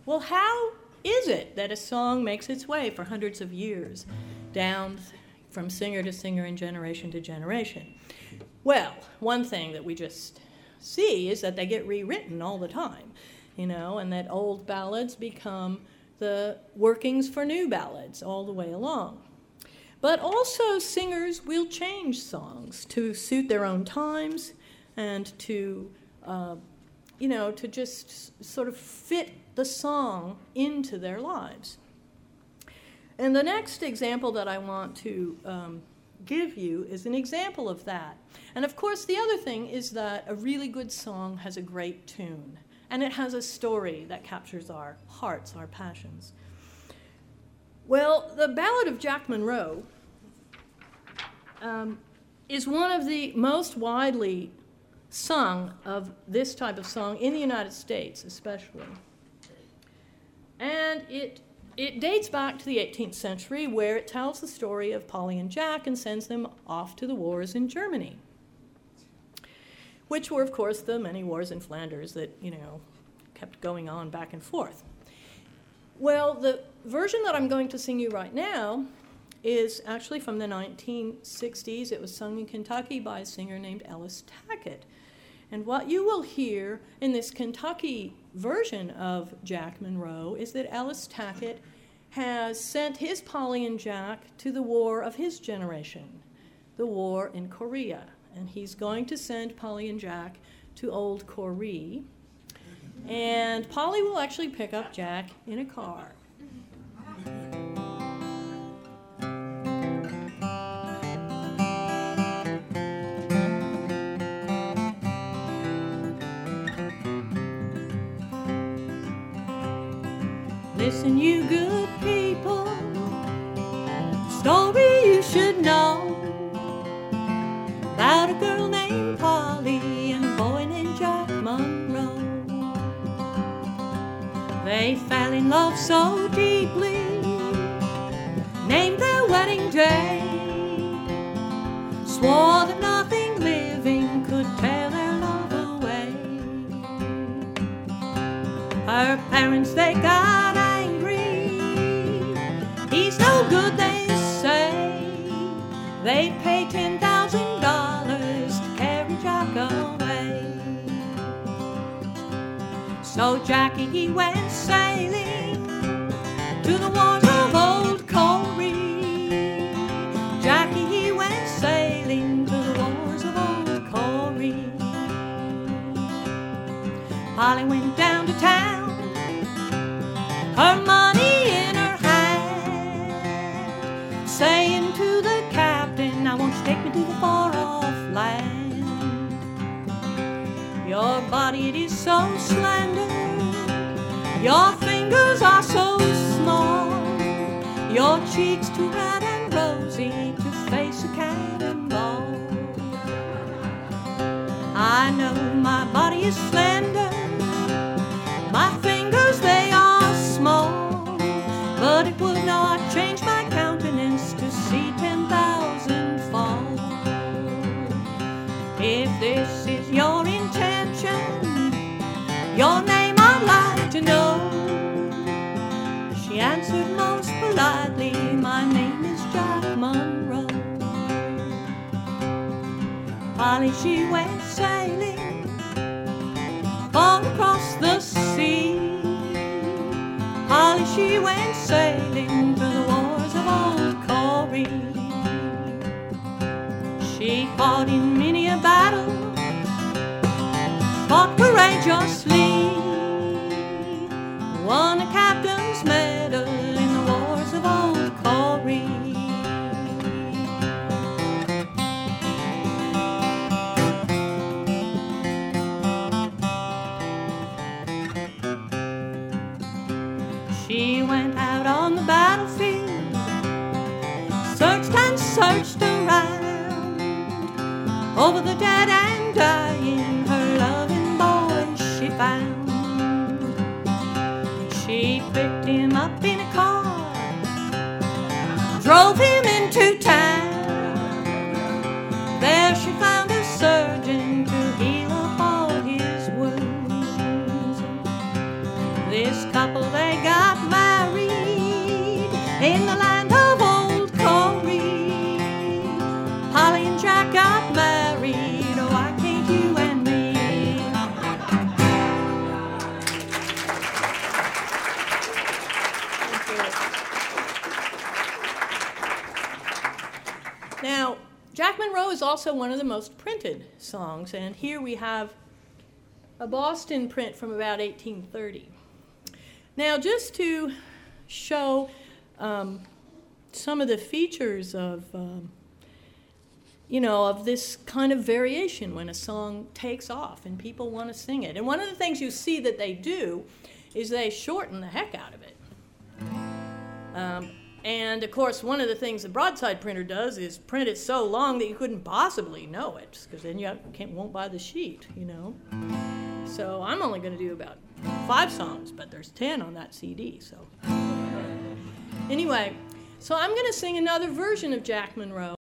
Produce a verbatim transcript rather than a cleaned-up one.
Well, how is it that a song makes its way for hundreds of years down from singer to singer and generation to generation? Well, one thing that we just see is that they get rewritten all the time, you know, and that old ballads become the workings for new ballads all the way along. But also singers will change songs to suit their own times and to, uh, you know, to just sort of fit the song into their lives. And the next example that I want to um, give you is an example of that. And of course, the other thing is that a really good song has a great tune, and it has a story that captures our hearts, our passions. Well, the Ballad of Jack Monroe um, is one of the most widely sung of this type of song in the United States, especially. And it it dates back to the eighteenth century, where it tells the story of Polly and Jack and sends them off to the wars in Germany, which were, of course, the many wars in Flanders that, you know, kept going on back and forth. Well, the version that I'm going to sing you right now is actually from the nineteen sixties. It was sung in Kentucky by a singer named Ellis Tackett. And what you will hear in this Kentucky version of Jack Monroe is that Ellis Tackett has sent his Polly and Jack to the war of his generation, the war in Korea. And he's going to send Polly and Jack to Old Coree. And Polly will actually pick up Jack in a car. Listen, you good people, story you should know about a girl named Polly and a boy named Jack Monroe. They fell in love so deeply, named their wedding day, swore that nothing living could tear their love away. Her parents, they got he's no good, they say. They'd pay ten thousand dollars to carry Jack away. So Jackie, he went sailing to the wars of Old Coree. Jackie, he went sailing to the wars of Old Coree. Polly went down to town, her money in her saying to the captain, I want you to take me to the far-off land. Your body, it is so slender, your fingers are so small, your cheeks too red and rosy to face a cannonball. I know my body is slender, my fingers, they are small, but it would not change my countenance to see ten thousand fall. If this is your intention, your name I'd like to know. She answered most politely, my name is Jack Monroe. Polly, she went sailing all across the sea. Polly, she went sailing to the wars of Old Coree. She fought in many a battle, fought courageously, won a captain's medal in the wars of Old Coree. She went out on the battlefield, searched and searched around, over the dead and dying, her loving boy she found. She picked him up in a car, drove him into town. There she found a surgeon to heal up all his wounds. This couple they got married in the land of old Corey. Polly and Jack got married, oh, why can't you and me? Now, Jack Monroe is also one of the most printed songs, and here we have a Boston print from about eighteen thirty. Now, just to show um, some of the features of, um, you know, of this kind of variation when a song takes off and people want to sing it. And one of the things you see that they do is they shorten the heck out of it. Um, and, of course, one of the things the broadside printer does is print it so long that you couldn't possibly know it, because then you can't, won't buy the sheet, you know. So I'm only going to do about five songs, but there's ten on that C D. So anyway, so I'm going to sing another version of Jack Monroe.